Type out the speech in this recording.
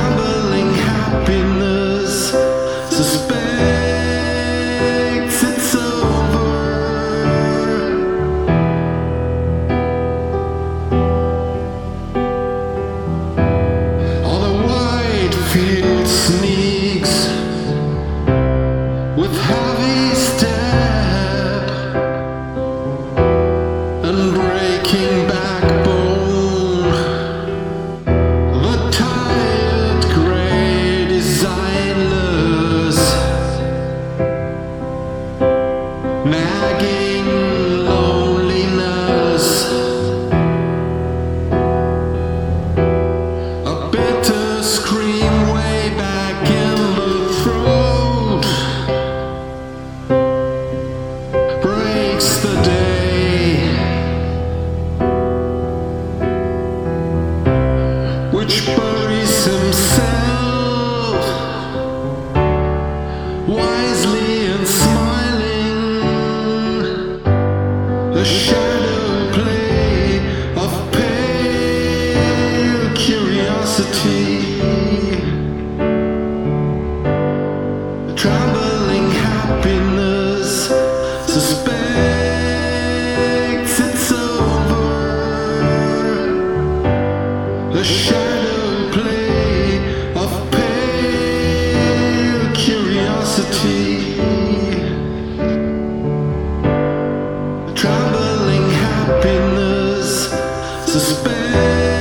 Trembling happiness suspects it's over. On a wide field sneaks with heavy step and breaking backbone. The tired gray designless, nagging loneliness, a bitter scream way back in the throat breaks the day, which buries himself wisely and smiling. The shadow play of pale curiosity. Trembling happiness suspects it's over. The shadow play of pale curiosity. Trembling happiness suspects